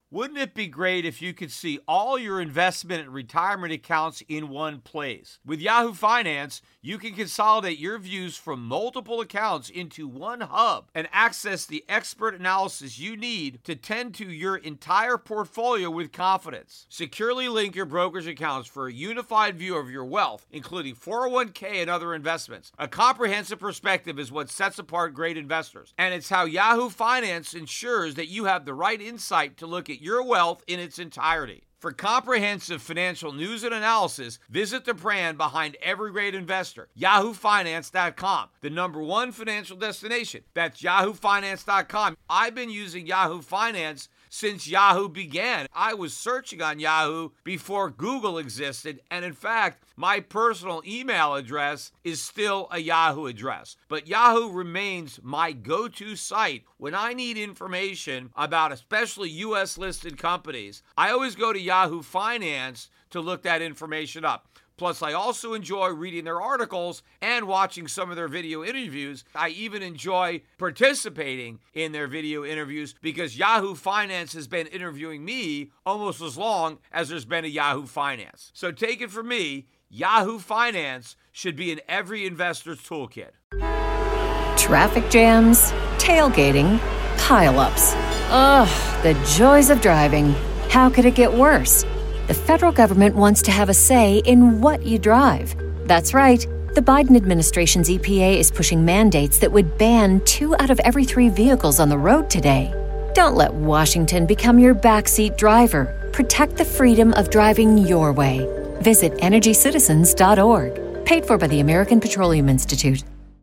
Wouldn't it be great if you could see all your investment and retirement accounts in one place? With Yahoo Finance, you can consolidate your views from multiple accounts into one hub and access the expert analysis you need to tend to your entire portfolio with confidence. Securely link your brokerage accounts for a unified view of your wealth, including 401k and other investments. A comprehensive perspective is what sets apart great investors, and it's how Yahoo Finance ensures that you have the right insight to look at your wealth in its entirety. For comprehensive financial news and analysis, visit the brand behind every great investor, yahoofinance.com, the #1 financial destination. That's yahoofinance.com. I've been using Yahoo Finance since Yahoo began. I was searching on Yahoo before Google existed, and in fact, my personal email address is still a Yahoo address. But Yahoo remains my go-to site when I need information about especially U.S.-listed companies. I always go to Yahoo Finance to look that information up. Plus, I also enjoy reading their articles and watching some of their video interviews. I even enjoy participating in their video interviews because Yahoo Finance has been interviewing me almost as long as there's been a Yahoo Finance. So take it from me, Yahoo Finance should be in every investor's toolkit. Traffic jams, tailgating, pileups. Ugh, the joys of driving. How could it get worse? The federal government wants to have a say in what you drive. That's right. The Biden administration's EPA is pushing mandates that would ban 2 out of every 3 vehicles on the road today. Don't let Washington become your backseat driver. Protect the freedom of driving your way. Visit EnergyCitizens.org. Paid for by the American Petroleum Institute.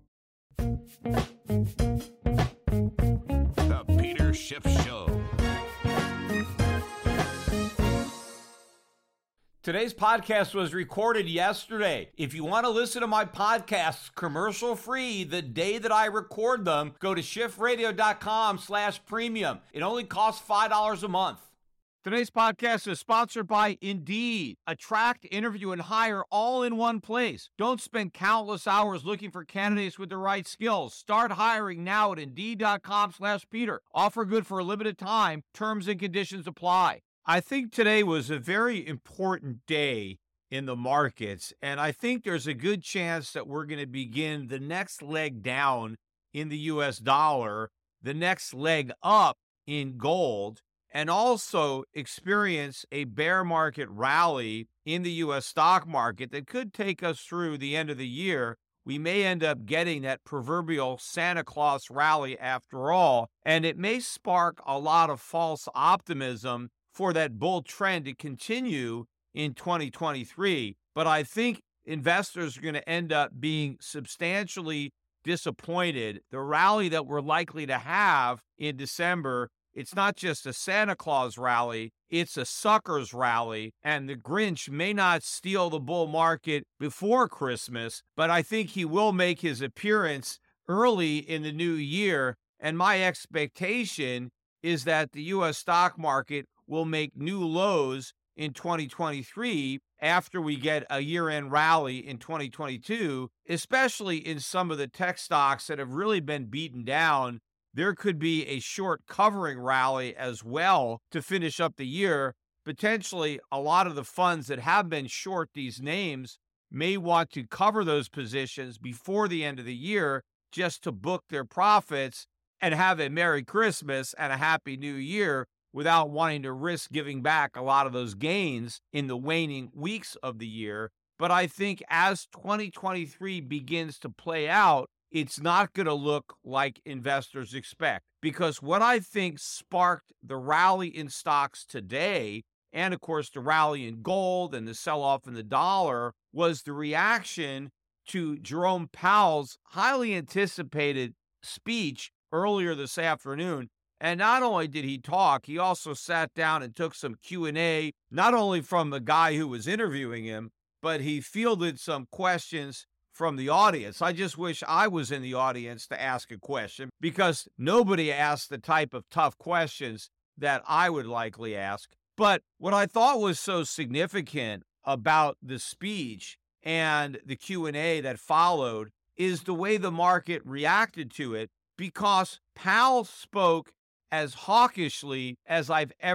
The Peter Schiff Show. Today's podcast was recorded yesterday. If you want to listen to my podcasts commercial-free the day that I record them, go to schiffradio.com/premium. It only costs $5 a month. Today's podcast is sponsored by Indeed. Attract, interview, and hire all in one place. Don't spend countless hours looking for candidates with the right skills. Start hiring now at Indeed.com/Peter. Offer good for a limited time. Terms and conditions apply. I think today was a very important day in the markets, and I think there's a good chance that we're going to begin the next leg down in the U.S. dollar, the next leg up in gold, and also experience a bear market rally in the U.S. stock market that could take us through the end of the year. We may end up getting that proverbial Santa Claus rally after all, and it may spark a lot of false optimism for that bull trend to continue in 2023. But I think investors are going to end up being substantially disappointed. The rally that we're likely to have in December, it's not just a Santa Claus rally, it's a suckers rally, and the Grinch may not steal the bull market before Christmas, but I think he will make his appearance early in the new year, and my expectation is that the U.S. stock market will make new lows in 2023 after we get a year-end rally in 2022, especially in some of the tech stocks that have really been beaten down. There could be a short covering rally as well to finish up the year. Potentially, a lot of the funds that have been short these names may want to cover those positions before the end of the year just to book their profits and have a Merry Christmas and a Happy New Year without wanting to risk giving back a lot of those gains in the waning weeks of the year. But I think as 2023 begins to play out, it's not going to look like investors expect. Because what I think sparked the rally in stocks today, and of course the rally in gold and the sell-off in the dollar, was the reaction to Jerome Powell's highly anticipated speech earlier this afternoon. And not only did he talk, he also sat down and took some Q&A, not only from the guy who was interviewing him, but he fielded some questions from the audience. I just wish I was in the audience to ask a question, because nobody asked the type of tough questions that I would likely ask. But what I thought was so significant about the speech and the Q&A that followed is the way the market reacted to it, because Powell spoke as hawkishly as I've ever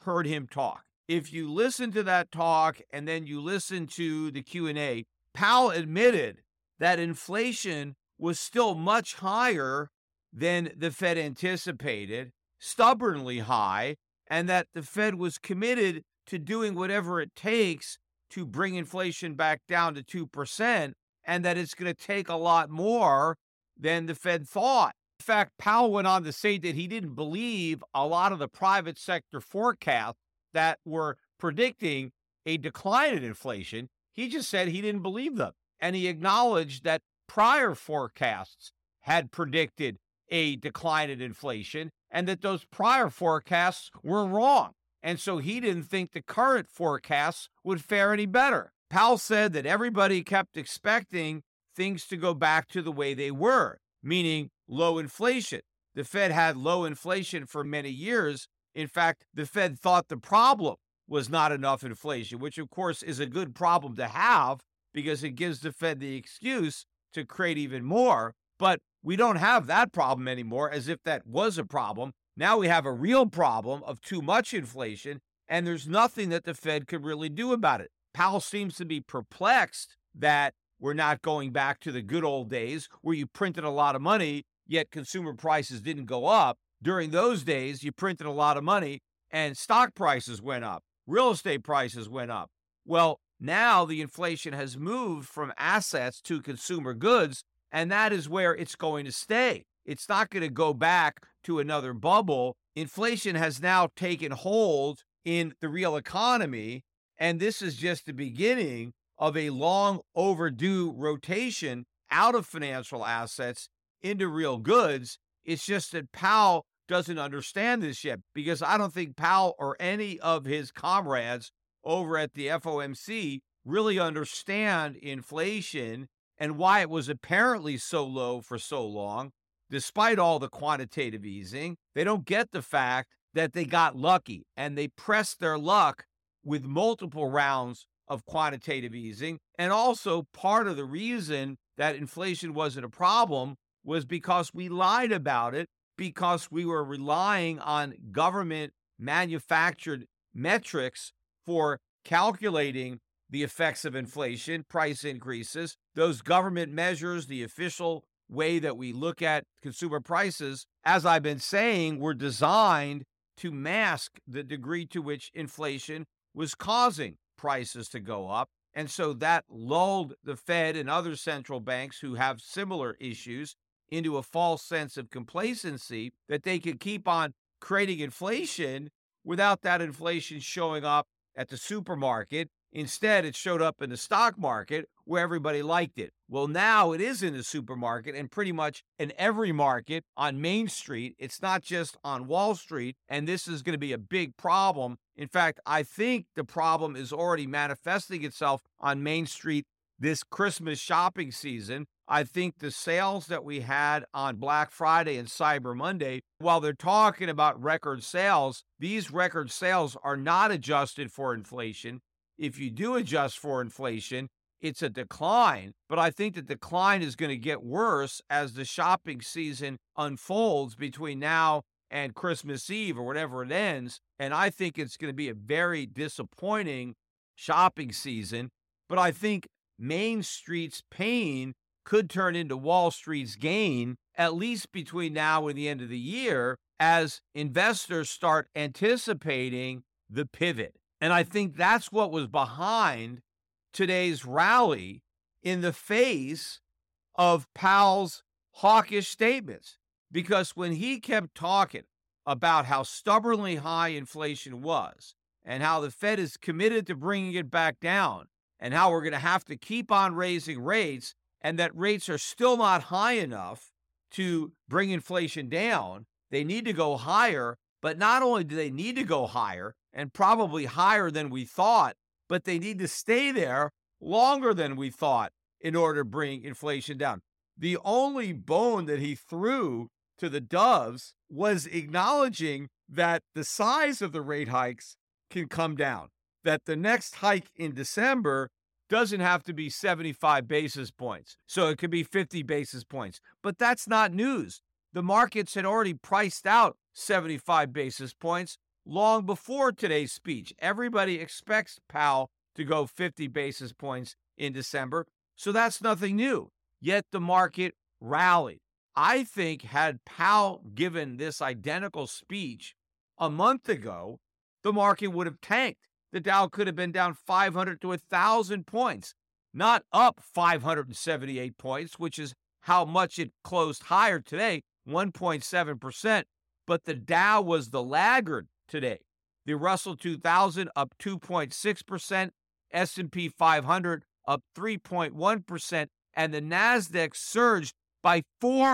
heard him talk. If you listen to that talk and then you listen to the Q&A, Powell admitted that inflation was still much higher than the Fed anticipated, stubbornly high, and that the Fed was committed to doing whatever it takes to bring inflation back down to 2%, and that it's going to take a lot more than the Fed thought. In fact, Powell went on to say that he didn't believe a lot of the private sector forecasts that were predicting a decline in inflation. He just said he didn't believe them. And he acknowledged that prior forecasts had predicted a decline in inflation and that those prior forecasts were wrong. And so he didn't think the current forecasts would fare any better. Powell said that everybody kept expecting things to go back to the way they were, meaning low inflation. The Fed had low inflation for many years. In fact, the Fed thought the problem was not enough inflation, which of course is a good problem to have because it gives the Fed the excuse to create even more. But we don't have that problem anymore, as if that was a problem. Now we have a real problem of too much inflation, and there's nothing that the Fed could really do about it. Powell seems to be perplexed that we're not going back to the good old days where you printed a lot of money, yet consumer prices didn't go up. During those days, you printed a lot of money and stock prices went up. Real estate prices went up. Well, now the inflation has moved from assets to consumer goods, and that is where it's going to stay. It's not going to go back to another bubble. Inflation has now taken hold in the real economy, and this is just the beginning of a long overdue rotation out of financial assets into real goods. It's just that Powell doesn't understand this yet, because I don't think Powell or any of his comrades over at the FOMC really understand inflation and why it was apparently so low for so long, despite all the quantitative easing. They don't get the fact that they got lucky, and they pressed their luck with multiple rounds of quantitative easing. And also part of the reason that inflation wasn't a problem was because we lied about it, because we were relying on government manufactured metrics for calculating the effects of inflation, price increases. Those government measures, the official way that we look at consumer prices, as I've been saying, were designed to mask the degree to which inflation was causing prices to go up. And so that lulled the Fed and other central banks who have similar issues into a false sense of complacency that they could keep on creating inflation without that inflation showing up at the supermarket. Instead, it showed up in the stock market where everybody liked it. Well, now it is in the supermarket and pretty much in every market on Main Street. It's not just on Wall Street, and this is going to be a big problem. In fact, I think the problem is already manifesting itself on Main Street this Christmas shopping season. I think the sales that we had on Black Friday and Cyber Monday, while they're talking about record sales, these record sales are not adjusted for inflation. If you do adjust for inflation, it's a decline, but I think the decline is going to get worse as the shopping season unfolds between now and Christmas Eve or whatever it ends. And I think it's going to be a very disappointing shopping season. But I think Main Street's pain could turn into Wall Street's gain, at least between now and the end of the year, as investors start anticipating the pivot. And I think that's what was behind today's rally in the face of Powell's hawkish statements. Because when he kept talking about how stubbornly high inflation was and how the Fed is committed to bringing it back down and how we're going to have to keep on raising rates and that rates are still not high enough to bring inflation down, they need to go higher. But not only do they need to go higher, and probably higher than we thought, but they need to stay there longer than we thought in order to bring inflation down. The only bone that he threw to the doves was acknowledging that the size of the rate hikes can come down, that the next hike in December doesn't have to be 75 basis points. So it could be 50 basis points. But that's not news. The markets had already priced out 75 basis points long before today's speech. Everybody expects Powell to go 50 basis points in December, so that's nothing new. Yet the market rallied. I think had Powell given this identical speech a month ago, the market would have tanked. The Dow could have been down 500 to 1,000 points, not up 578 points, which is how much it closed higher today, 1.7%. But the Dow was the laggard today. The Russell 2000 up 2.6%, S&P 500 up 3.1%, and the NASDAQ surged by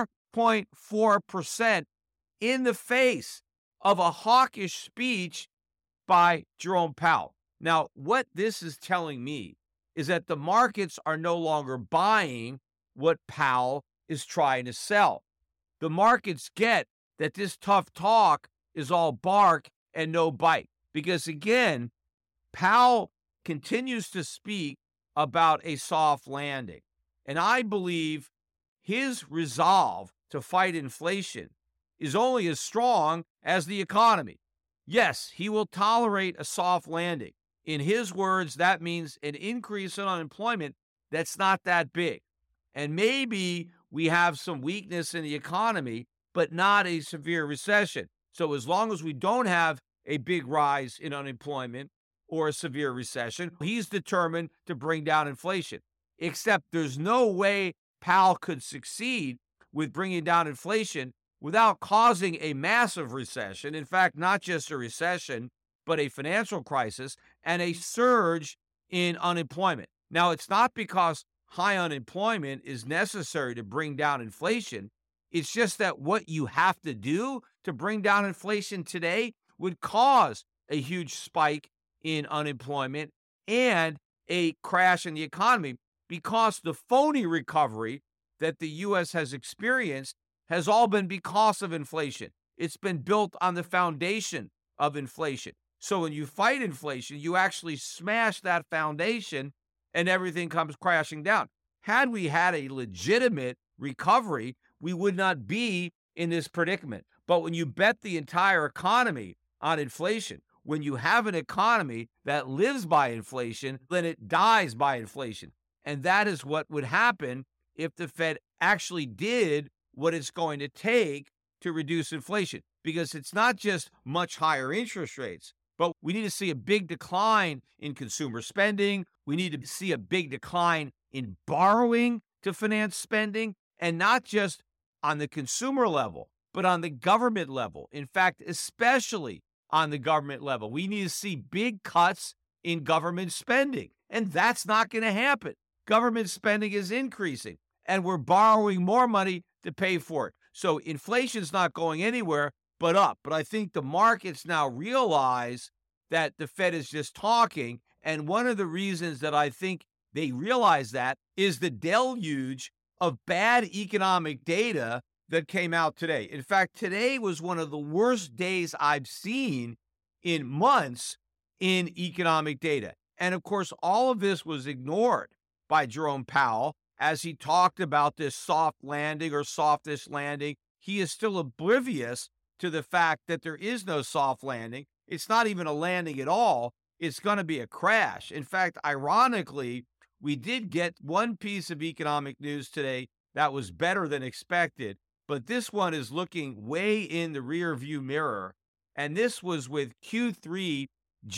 4.4% in the face of a hawkish speech by Jerome Powell. Now, what this is telling me is that the markets are no longer buying what Powell is trying to sell. The markets get that this tough talk is all bark and no bite. Because again, Powell continues to speak about a soft landing. And I believe his resolve to fight inflation is only as strong as the economy. Yes, he will tolerate a soft landing. In his words, that means an increase in unemployment that's not that big. And maybe we have some weakness in the economy, but not a severe recession. So as long as we don't have a big rise in unemployment or a severe recession, he's determined to bring down inflation. Except there's no way Powell could succeed with bringing down inflation without causing a massive recession. In fact, not just a recession, but a financial crisis and a surge in unemployment. Now, it's not because high unemployment is necessary to bring down inflation. It's just that what you have to do to bring down inflation today would cause a huge spike in unemployment and a crash in the economy, because the phony recovery that the U.S. has experienced has all been because of inflation. It's been built on the foundation of inflation. So when you fight inflation, you actually smash that foundation and everything comes crashing down. Had we had a legitimate recovery, we would not be in this predicament. But when you bet the entire economy on inflation, when you have an economy that lives by inflation, then it dies by inflation. And that is what would happen if the Fed actually did what it's going to take to reduce inflation. Because it's not just much higher interest rates, but we need to see a big decline in consumer spending. We need to see a big decline in borrowing to finance spending, and not just on the consumer level, but on the government level. In fact, especially on the government level, we need to see big cuts in government spending. And that's not going to happen. Government spending is increasing, and we're borrowing more money to pay for it. So inflation's not going anywhere but up. But I think the markets now realize that the Fed is just talking. And one of the reasons that I think they realize that is the deluge of bad economic data that came out today. In fact, today was one of the worst days I've seen in months in economic data. And of course, all of this was ignored by Jerome Powell as he talked about this soft landing or softish landing. He is still oblivious to the fact that there is no soft landing. It's not even a landing at all. It's going to be a crash. In fact, ironically, we did get one piece of economic news today that was better than expected, but this one is looking way in the rear view mirror. And this was with Q3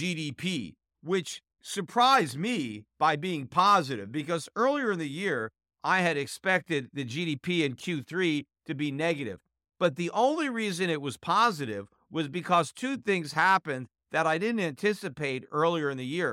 GDP, which surprised me by being positive, because earlier in the year, I had expected the GDP in Q3 to be negative. But the only reason it was positive was because two things happened that I didn't anticipate earlier in the year.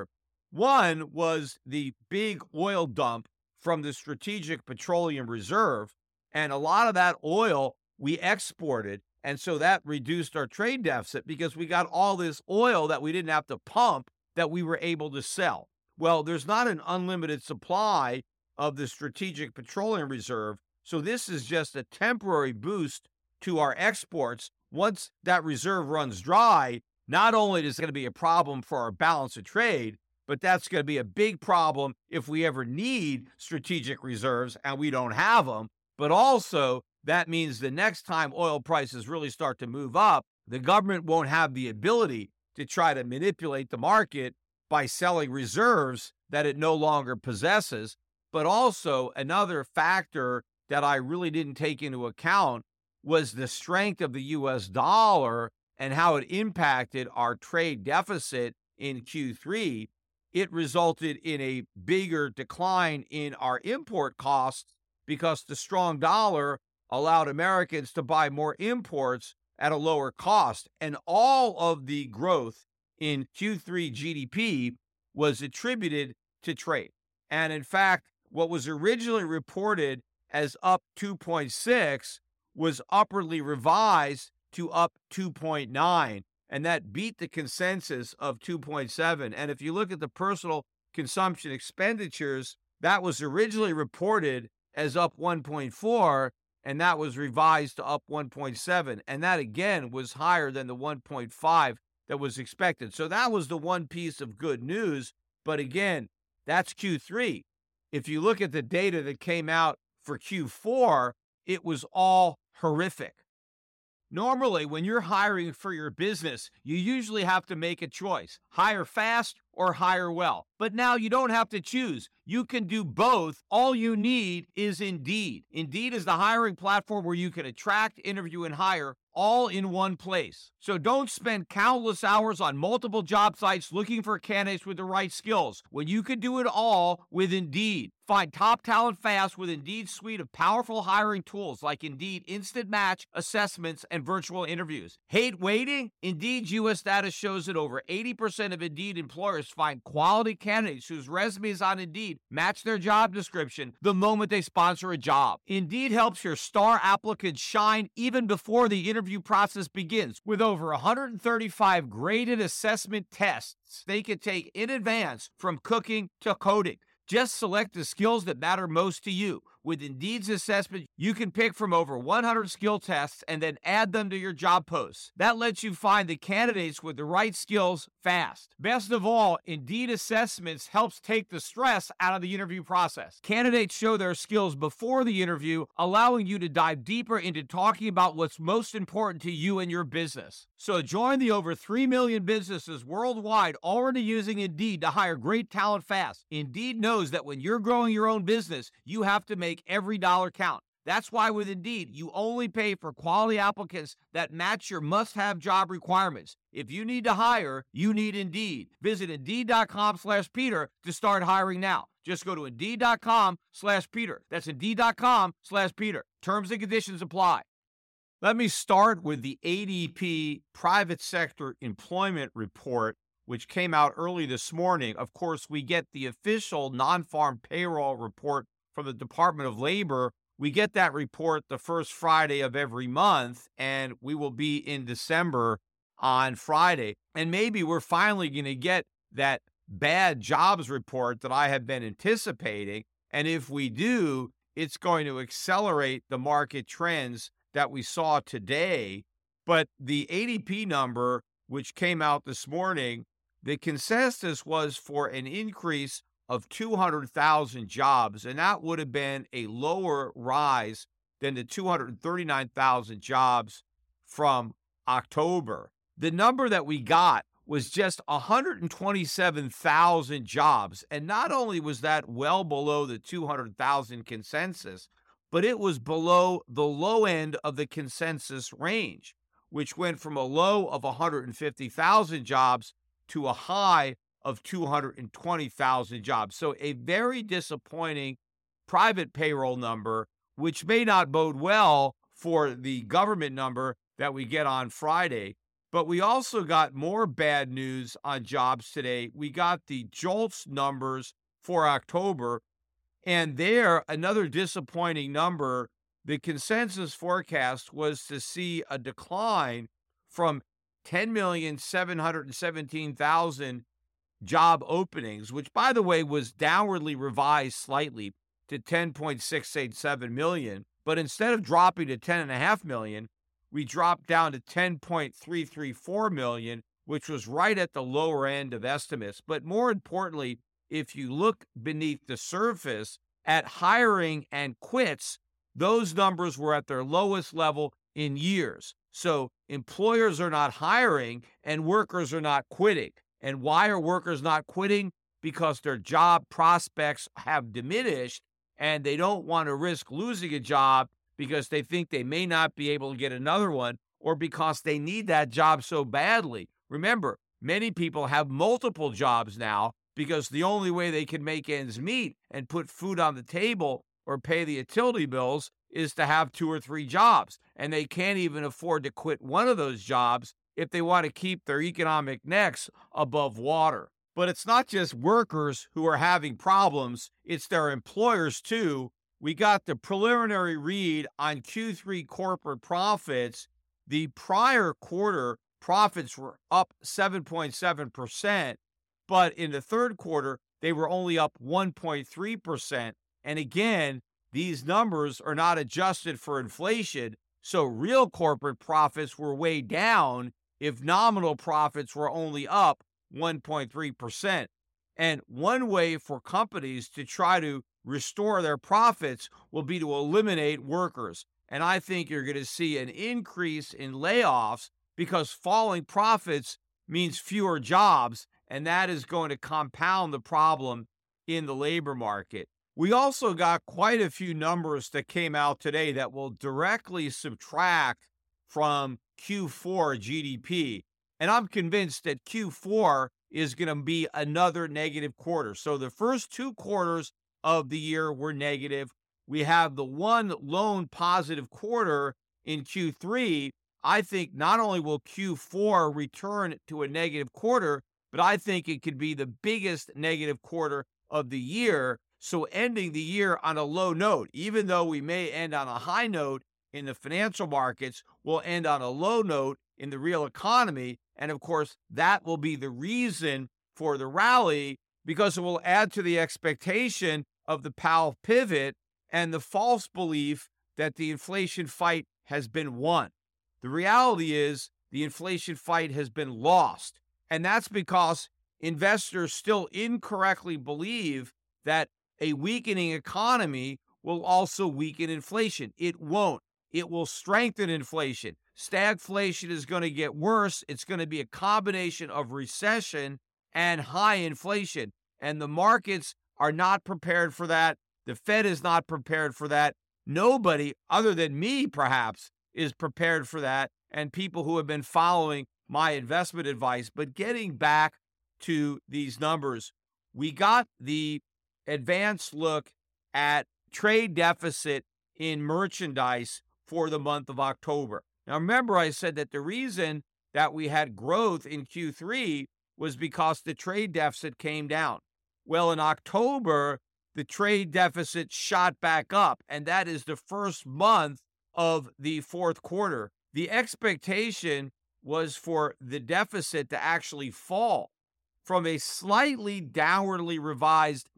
One was the big oil dump from the Strategic Petroleum Reserve, and a lot of that oil we exported, and so that reduced our trade deficit because we got all this oil that we didn't have to pump that we were able to sell. Well, there's not an unlimited supply of the Strategic Petroleum Reserve, so this is just a temporary boost to our exports. Once that reserve runs dry, not only is it going to be a problem for our balance of trade, but that's going to be a big problem if we ever need strategic reserves and we don't have them. But also, that means the next time oil prices really start to move up, the government won't have the ability to try to manipulate the market by selling reserves that it no longer possesses. But also another factor that I really didn't take into account was the strength of the U.S. dollar and how it impacted our trade deficit in Q3. It resulted in a bigger decline in our import costs because the strong dollar allowed Americans to buy more imports at a lower cost. And all of the growth in Q3 GDP was attributed to trade. And in fact, what was originally reported as up 2.6 was upwardly revised to up 2.9, and that beat the consensus of 2.7. And if you look at the personal consumption expenditures, that was originally reported as up 1.4, and that was revised to up 1.7. And that, again, was higher than the 1.5 that was expected. So that was the one piece of good news. But again, that's Q3. If you look at the data that came out for Q4, it was all horrific. Normally, when you're hiring for your business, you usually have to make a choice: hire fast or hire well. But now you don't have to choose. You can do both. All you need is Indeed. Indeed is the hiring platform where you can attract, interview, and hire all in one place. So don't spend countless hours on multiple job sites looking for candidates with the right skills when you can do it all with Indeed. Find top talent fast with Indeed's suite of powerful hiring tools like Indeed Instant Match, assessments, and virtual interviews. Hate waiting? Indeed's U.S. data shows that over 80% of Indeed employers find quality candidates whose resumes on Indeed match their job description the moment they sponsor a job. Indeed helps your star applicants shine even before the interview process begins. With over 135 graded assessment tests they can take in advance, from cooking to coding. Just select the skills that matter most to you. With Indeed's assessment, you can pick from over 100 skill tests and then add them to your job posts. That lets you find the candidates with the right skills fast. Best of all, Indeed assessments helps take the stress out of the interview process. Candidates show their skills before the interview, allowing you to dive deeper into talking about what's most important to you and your business. So join the over 3 million businesses worldwide already using Indeed to hire great talent fast. Indeed knows that when you're growing your own business, you have to make every dollar count. That's why with Indeed, you only pay for quality applicants that match your must-have job requirements. If you need to hire, you need Indeed. Visit Indeed.com/Peter to start hiring now. Just go to Indeed.com/Peter. That's Indeed.com/Peter. Terms and conditions apply. Let me start with the ADP Private Sector Employment Report, which came out early this morning. Of course, we get the official non-farm payroll report from the Department of Labor. We get that report the first Friday of every month, and we will be in December on Friday. And maybe we're finally going to get that bad jobs report that I have been anticipating. And if we do, it's going to accelerate the market trends that we saw today. But the ADP number, which came out this morning, the consensus was for an increase of 200,000 jobs, and that would have been a lower rise than the 239,000 jobs from October. The number that we got was just 127,000 jobs, and not only was that well below the 200,000 consensus, but it was below the low end of the consensus range, which went from a low of 150,000 jobs to a high of 220,000 jobs. So a very disappointing private payroll number, which may not bode well for the government number that we get on Friday. But we also got more bad news on jobs today. We got the JOLTS numbers for October, and there, another disappointing number. The consensus forecast was to see a decline from 10,717,000 job openings, which, by the way, was downwardly revised slightly to 10.687 million. But instead of dropping to 10.5 million, we dropped down to 10.334 million, which was right at the lower end of estimates. But more importantly, if you look beneath the surface at hiring and quits, those numbers were at their lowest level in years. So employers are not hiring and workers are not quitting. And why are workers not quitting? Because their job prospects have diminished and they don't want to risk losing a job because they think they may not be able to get another one, or because they need that job so badly. Remember, many people have multiple jobs now because the only way they can make ends meet and put food on the table or pay the utility bills is to have 2 or 3 jobs. And they can't even afford to quit one of those jobs if they want to keep their economic necks above water. But it's not just workers who are having problems, it's their employers too. We got the preliminary read on Q3 corporate profits. The prior quarter profits were up 7.7%, but in the third quarter, they were only up 1.3%. And again, these numbers are not adjusted for inflation, so real corporate profits were way down if nominal profits were only up 1.3%. And one way for companies to try to restore their profits will be to eliminate workers. And I think you're going to see an increase in layoffs because falling profits means fewer jobs, and that is going to compound the problem in the labor market. We also got quite a few numbers that came out today that will directly subtract from Q4 GDP. And I'm convinced that Q4 is going to be another negative quarter. So the first 2 quarters of the year were negative. We have the one lone positive quarter in Q3. I think not only will Q4 return to a negative quarter, but I think it could be the biggest negative quarter of the year. So ending the year on a low note, even though we may end on a high note in the financial markets, we'll end on a low note in the real economy. And of course, that will be the reason for the rally, because it will add to the expectation of the Powell pivot and the false belief that the inflation fight has been won. The reality is the inflation fight has been lost. And that's because investors still incorrectly believe that a weakening economy will also weaken inflation. It won't. It will strengthen inflation. Stagflation is going to get worse. It's going to be a combination of recession and high inflation. And the markets are not prepared for that. The Fed is not prepared for that. Nobody, other than me perhaps, is prepared for that, and people who have been following my investment advice. But getting back to these numbers, we got the advanced look at trade deficit in merchandise for the month of October. Now, remember, I said that the reason that we had growth in Q3 was because the trade deficit came down. Well, in October, the trade deficit shot back up, and that is the first month of the fourth quarter. The expectation was for the deficit to actually fall from a slightly downwardly revised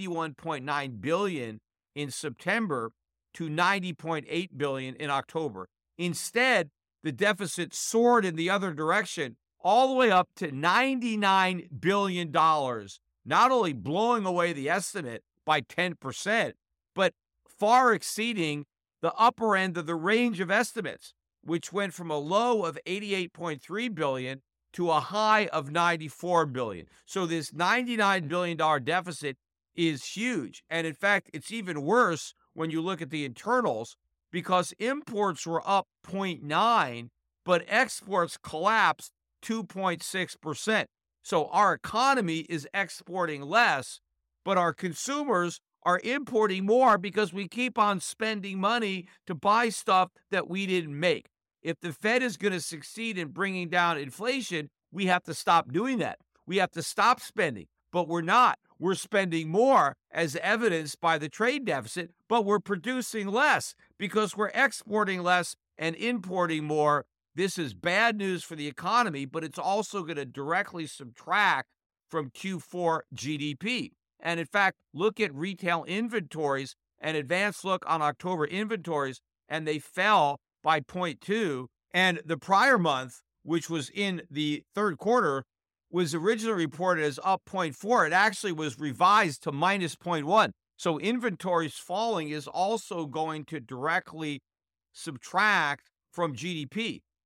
$91.9 billion in September to $90.8 billion in October. Instead, the deficit soared in the other direction all the way up to $99 billion, not only blowing away the estimate by 10%, but far exceeding the upper end of the range of estimates, which went from a low of $88.3 billion to a high of $94 billion. So this $99 billion deficit is huge. And in fact, it's even worse when you look at the internals, because imports were up 0.9, but exports collapsed 2.6%. So our economy is exporting less, but our consumers are importing more because we keep on spending money to buy stuff that we didn't make. If the Fed is going to succeed in bringing down inflation, we have to stop doing that. We have to stop spending, but we're not. We're spending more, as evidenced by the trade deficit, but we're producing less because we're exporting less and importing more. This is bad news for the economy, but it's also going to directly subtract from Q4 GDP. And in fact, look at retail inventories, an advanced look on October inventories, and they fell by 0.2. And the prior month, which was in the third quarter, was originally reported as up 0.4. It actually was revised to minus 0.1. So inventories falling is also going to directly subtract from GDP.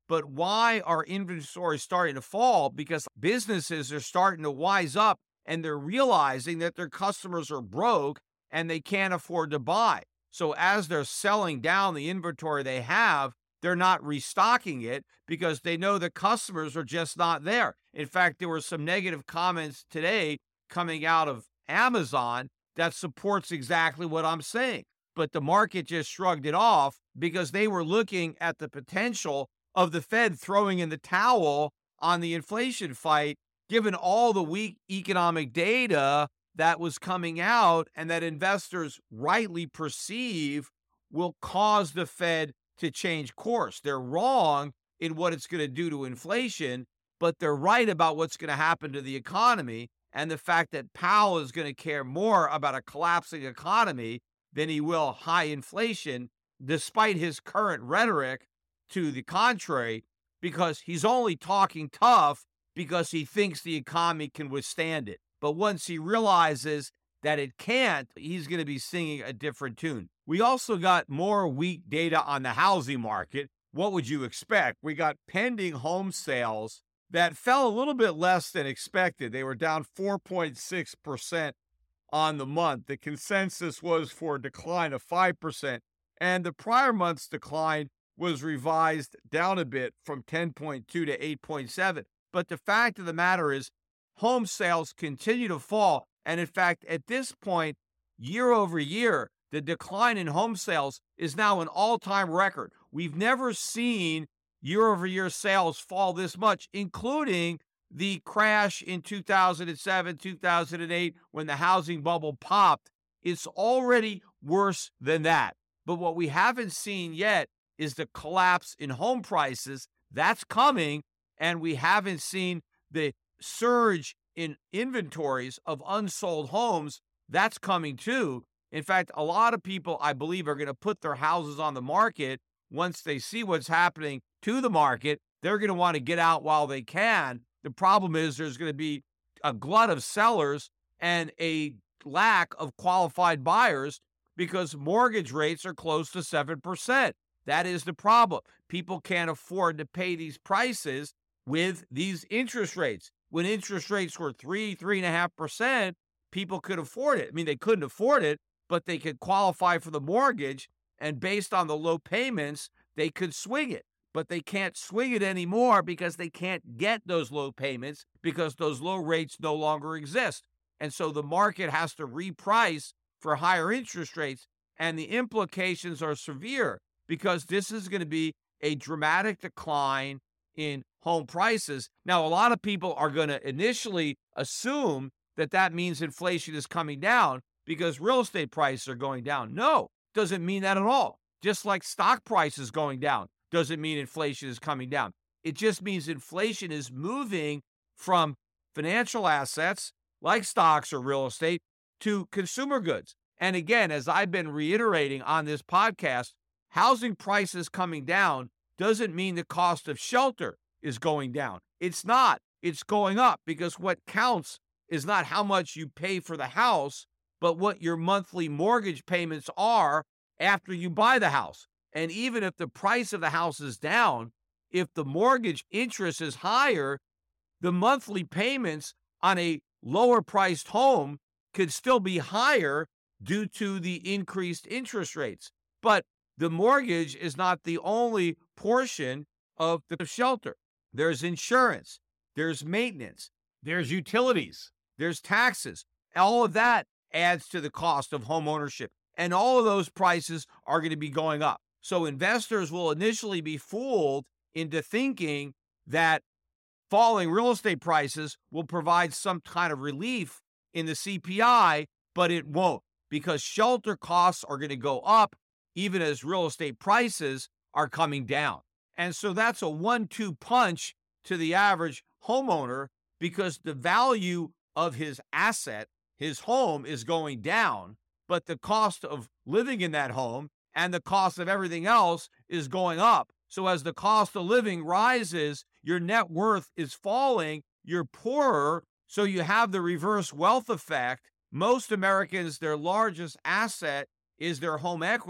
But why are inventories starting to fall? Because businesses are starting to wise up and they're realizing that their customers are broke and they can't afford to buy. So as they're selling down the inventory they have, they're not restocking it because they know the customers are just not there. In fact, there were some negative comments today coming out of Amazon that supports exactly what I'm saying. But the market just shrugged it off because they were looking at the potential of the Fed throwing in the towel on the inflation fight, given all the weak economic data that was coming out and that investors rightly perceive will cause the Fed to change course. They're wrong in what it's going to do to inflation, but they're right about what's going to happen to the economy and the fact that Powell is going to care more about a collapsing economy than he will high inflation, despite his current rhetoric to the contrary, because he's only talking tough because he thinks the economy can withstand it. But once he realizes that it can't, he's going to be singing a different tune. We also got more weak data on the housing market. What would you expect? We got pending home sales that fell a little bit less than expected. They were down 4.6% on the month. The consensus was for a decline of 5%, and the prior month's decline was revised down a bit from 10.2 to 8.7. But the fact of the matter is, home sales continue to fall. And in fact, at this point, year over year, the decline in home sales is now an all-time record. We've never seen year-over-year sales fall this much, including the crash in 2007, 2008, when the housing bubble popped. It's already worse than that. But what we haven't seen yet is the collapse in home prices. That's coming, and we haven't seen the surge in inventories of unsold homes. That's coming too. In fact, a lot of people, I believe, are going to put their houses on the market once they see what's happening to the market. They're going to want to get out while they can. The problem is there's going to be a glut of sellers and a lack of qualified buyers because mortgage rates are close to 7%. That is the problem. People can't afford to pay these prices with these interest rates. When interest rates were 3.5%, people could afford it. I mean, they couldn't afford it, but they could qualify for the mortgage, and based on the low payments, they could swing it. But they can't swing it anymore because they can't get those low payments because those low rates no longer exist. And so the market has to reprice for higher interest rates, and the implications are severe because this is going to be a dramatic decline in home prices. Now, a lot of people are going to initially assume that that means inflation is coming down because real estate prices are going down. No, doesn't mean that at all. Just like stock prices going down doesn't mean inflation is coming down. It just means inflation is moving from financial assets like stocks or real estate to consumer goods. And again, as I've been reiterating on this podcast, housing prices coming down doesn't mean the cost of shelter is going down. It's not. It's going up because what counts is not how much you pay for the house, but what your monthly mortgage payments are after you buy the house. And even if the price of the house is down, if the mortgage interest is higher, the monthly payments on a lower priced home could still be higher due to the increased interest rates. But the mortgage is not the only portion of the shelter. There's insurance, there's maintenance, there's utilities, there's taxes. All of that adds to the cost of home ownership. And all of those prices are going to be going up. So investors will initially be fooled into thinking that falling real estate prices will provide some kind of relief in the CPI, but it won't, because shelter costs are going to go up even as real estate prices are coming down. And so that's a 1-2 punch to the average homeowner because the value of his asset, his home, is going down, but the cost of living in that home and the cost of everything else is going up. So as the cost of living rises, your net worth is falling, you're poorer, so you have the reverse wealth effect. Most Americans, their largest asset is their home equity.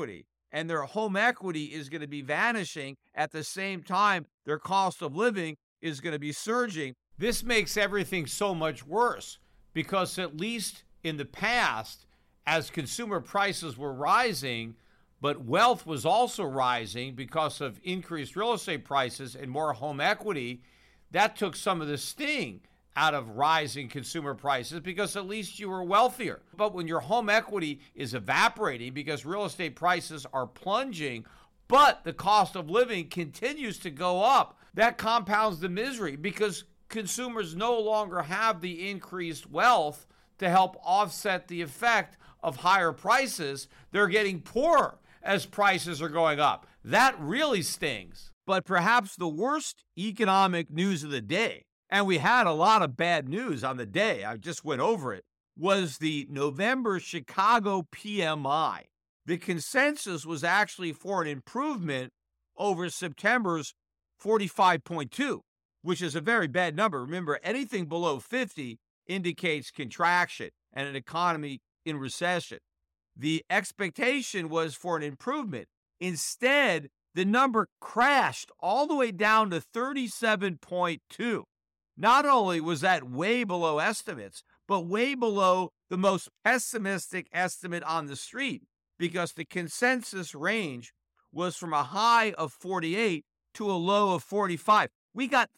and their home equity is going to be vanishing. At the same time, their cost of living is going to be surging. This makes everything so much worse because at least in the past, as consumer prices were rising, but wealth was also rising because of increased real estate prices and more home equity, that took some of the sting out of rising consumer prices because at least you were wealthier. But when your home equity is evaporating because real estate prices are plunging, but the cost of living continues to go up, that compounds the misery because consumers no longer have the increased wealth to help offset the effect of higher prices. They're getting poorer as prices are going up. That really stings. But perhaps the worst economic news of the day, and we had a lot of bad news on the day, I just went over it, was the November Chicago PMI. The consensus was actually for an improvement over September's 45.2, which is a very bad number. Remember, anything below 50 indicates contraction and an economy in recession. The expectation was for an improvement. Instead, the number crashed all the way down to 37.2. Not only was that way below estimates, but way below the most pessimistic estimate on the street, because the consensus range was from a high of 48 to a low of 45. We got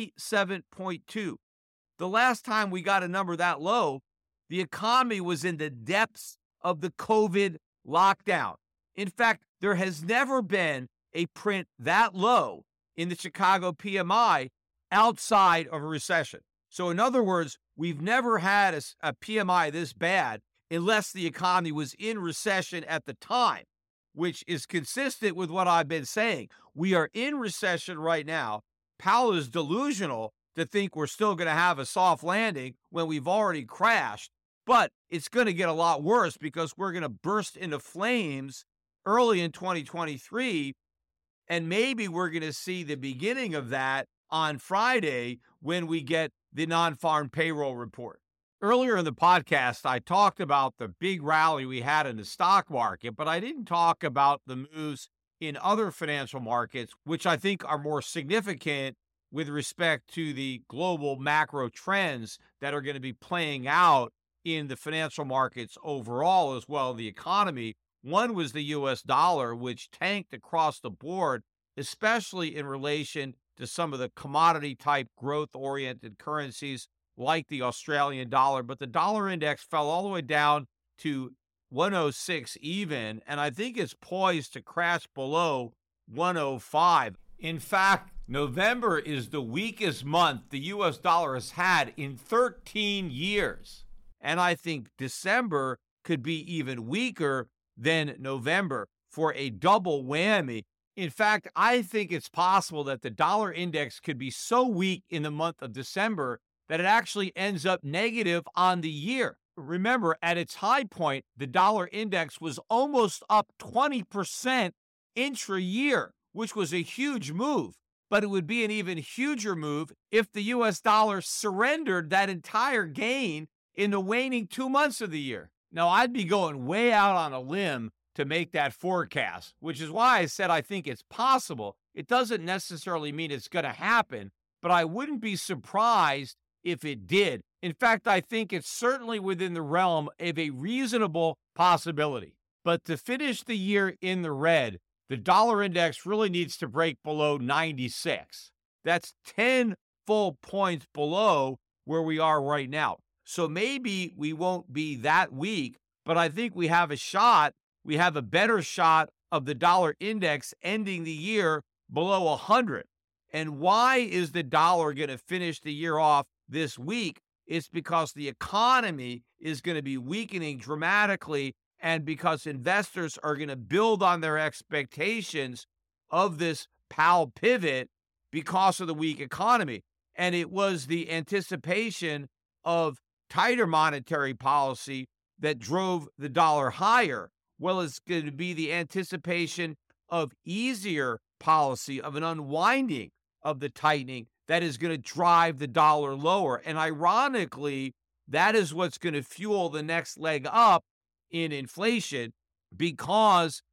37.2. The last time we got a number that low, the economy was in the depths of the COVID lockdown. In fact, there has never been a print that low in the Chicago PMI outside of a recession. So in other words, we've never had a PMI this bad unless the economy was in recession at the time, which is consistent with what I've been saying. We are in recession right now. Powell is delusional to think we're still going to have a soft landing when we've already crashed. But it's going to get a lot worse because we're going to burst into flames early in 2023. And maybe we're going to see the beginning of that on Friday when we get the non-farm payroll report. Earlier in the podcast, I talked about the big rally we had in the stock market, but I didn't talk about the moves in other financial markets, which I think are more significant with respect to the global macro trends that are going to be playing out in the financial markets overall, as well as the economy. One was the U.S. dollar, which tanked across the board, especially in relation to some of the commodity-type growth-oriented currencies like the Australian dollar. But the dollar index fell all the way down to 106 even, and I think it's poised to crash below 105. In fact, November is the weakest month the U.S. dollar has had in 13 years. And I think December could be even weaker than November for a double whammy. In fact, I think it's possible that the dollar index could be so weak in the month of December that it actually ends up negative on the year. Remember, at its high point, the dollar index was almost up 20% intra-year, which was a huge move. But it would be an even huger move if the U.S. dollar surrendered that entire gain in the waning 2 months of the year. Now, I'd be going way out on a limb to make that forecast, which is why I said I think it's possible. It doesn't necessarily mean it's going to happen, but I wouldn't be surprised if it did. In fact, I think it's certainly within the realm of a reasonable possibility. But to finish the year in the red, the dollar index really needs to break below 96. That's 10 full points below where we are right now. So maybe we won't be that weak, but I think we have a shot. We have a better shot of the dollar index ending the year below 100. And why is the dollar going to finish the year off this weak? It's because the economy is going to be weakening dramatically, and because investors are going to build on their expectations of this Powell pivot because of the weak economy. And it was the anticipation of tighter monetary policy that drove the dollar higher. Well, it's going to be the anticipation of easier policy, of an unwinding of the tightening, that is going to drive the dollar lower. And ironically, that is what's going to fuel the next leg up in inflation, because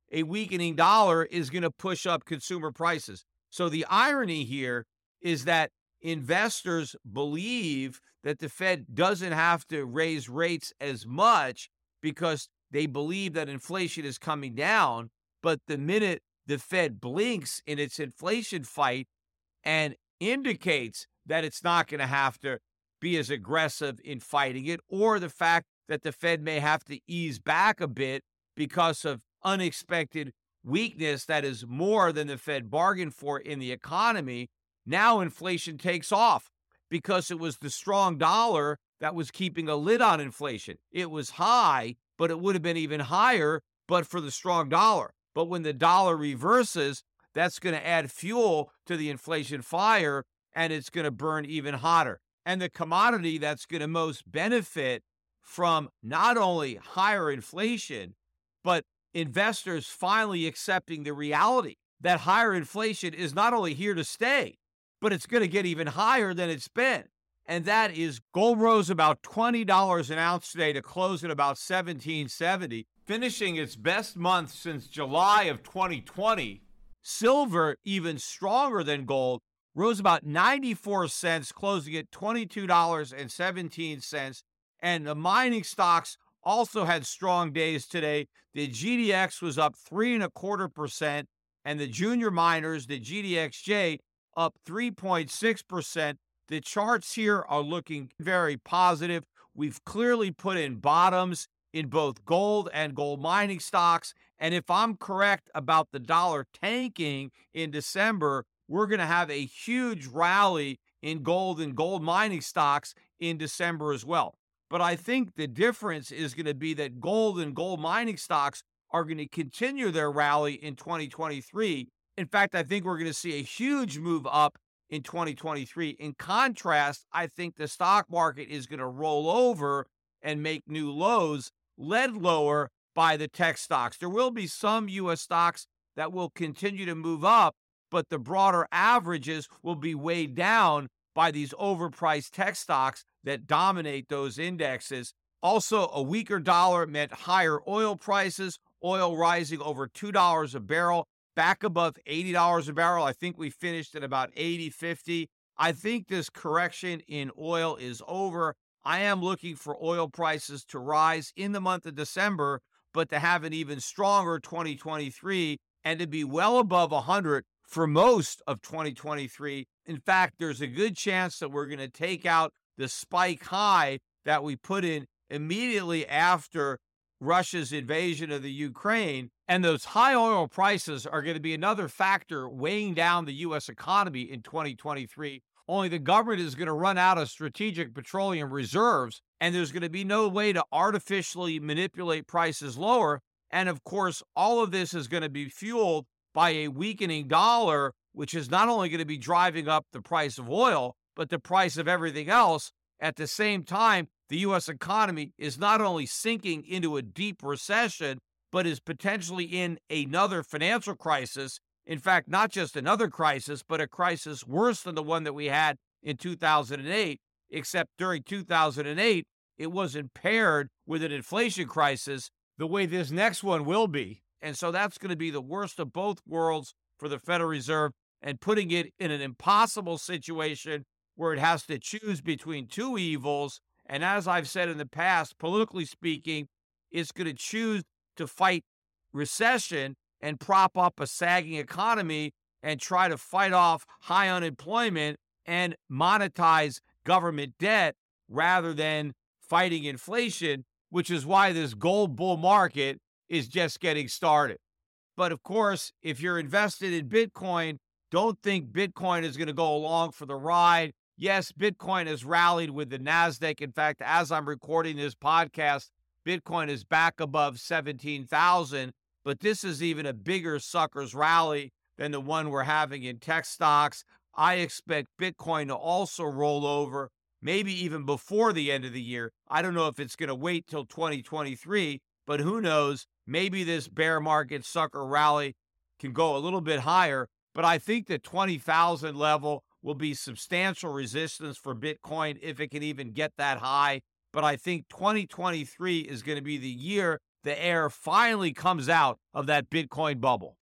a weakening dollar is going to push up consumer prices. So the irony here is that investors believe that the Fed doesn't have to raise rates as much because they believe that inflation is coming down. But the minute the Fed blinks in its inflation fight and indicates that it's not going to have to be as aggressive in fighting it, or the fact that the Fed may have to ease back a bit because of unexpected weakness that is more than the Fed bargained for in the economy, now inflation takes off because it was the strong dollar that was keeping a lid on inflation. It was high, but it would have been even higher but for the strong dollar. But when the dollar reverses, that's going to add fuel to the inflation fire, and it's going to burn even hotter. And the commodity that's going to most benefit from not only higher inflation, but investors finally accepting the reality that higher inflation is not only here to stay, but it's going to get even higher than it's been. And that is gold rose about $20 an ounce today to close at about $17.70, finishing its best month since July of 2020. Silver, even stronger than gold, rose about 94 cents, closing at $22.17. And the mining stocks also had strong days today. The GDX was up 3.25%, and the junior miners, the GDXJ, up 3.6%. The charts here are looking very positive. We've clearly put in bottoms in both gold and gold mining stocks. And if I'm correct about the dollar tanking in December, we're going to have a huge rally in gold and gold mining stocks in December as well. But I think the difference is going to be that gold and gold mining stocks are going to continue their rally in 2023. In fact, I think we're going to see a huge move up in 2023. In contrast, I think the stock market is going to roll over and make new lows, led lower by the tech stocks. There will be some U.S. stocks that will continue to move up, but the broader averages will be weighed down by these overpriced tech stocks that dominate those indexes. Also, a weaker dollar meant higher oil prices, oil rising over $2 a barrel, back above $80 a barrel. I think we finished at about $80.50. I think this correction in oil is over. I am looking for oil prices to rise in the month of December, but to have an even stronger 2023 and to be well above 100 for most of 2023. In fact, there's a good chance that we're going to take out the spike high that we put in immediately after Russia's invasion of the Ukraine. And those high oil prices are going to be another factor weighing down the U.S. economy in 2023. Only the government is going to run out of strategic petroleum reserves, and there's going to be no way to artificially manipulate prices lower. And of course, all of this is going to be fueled by a weakening dollar, which is not only going to be driving up the price of oil, but the price of everything else. At the same time, the U.S. economy is not only sinking into a deep recession, but is potentially in another financial crisis. In fact, not just another crisis, but a crisis worse than the one that we had in 2008, except during 2008, it wasn't paired with an inflation crisis the way this next one will be. And so that's going to be the worst of both worlds for the Federal Reserve, and putting it in an impossible situation where it has to choose between two evils. And as I've said in the past, politically speaking, it's going to choose to fight recession and prop up a sagging economy and try to fight off high unemployment and monetize government debt rather than fighting inflation, which is why this gold bull market is just getting started. But of course, if you're invested in Bitcoin, don't think Bitcoin is going to go along for the ride. Yes, Bitcoin has rallied with the NASDAQ. In fact, as I'm recording this podcast, Bitcoin is back above 17,000. But this is even a bigger sucker's rally than the one we're having in tech stocks. I expect Bitcoin to also roll over, maybe even before the end of the year. I don't know if it's going to wait till 2023, but who knows? Maybe this bear market sucker rally can go a little bit higher. But I think the 20,000 level will be substantial resistance for Bitcoin if it can even get that high. But I think 2023 is going to be the year the air finally comes out of that Bitcoin bubble.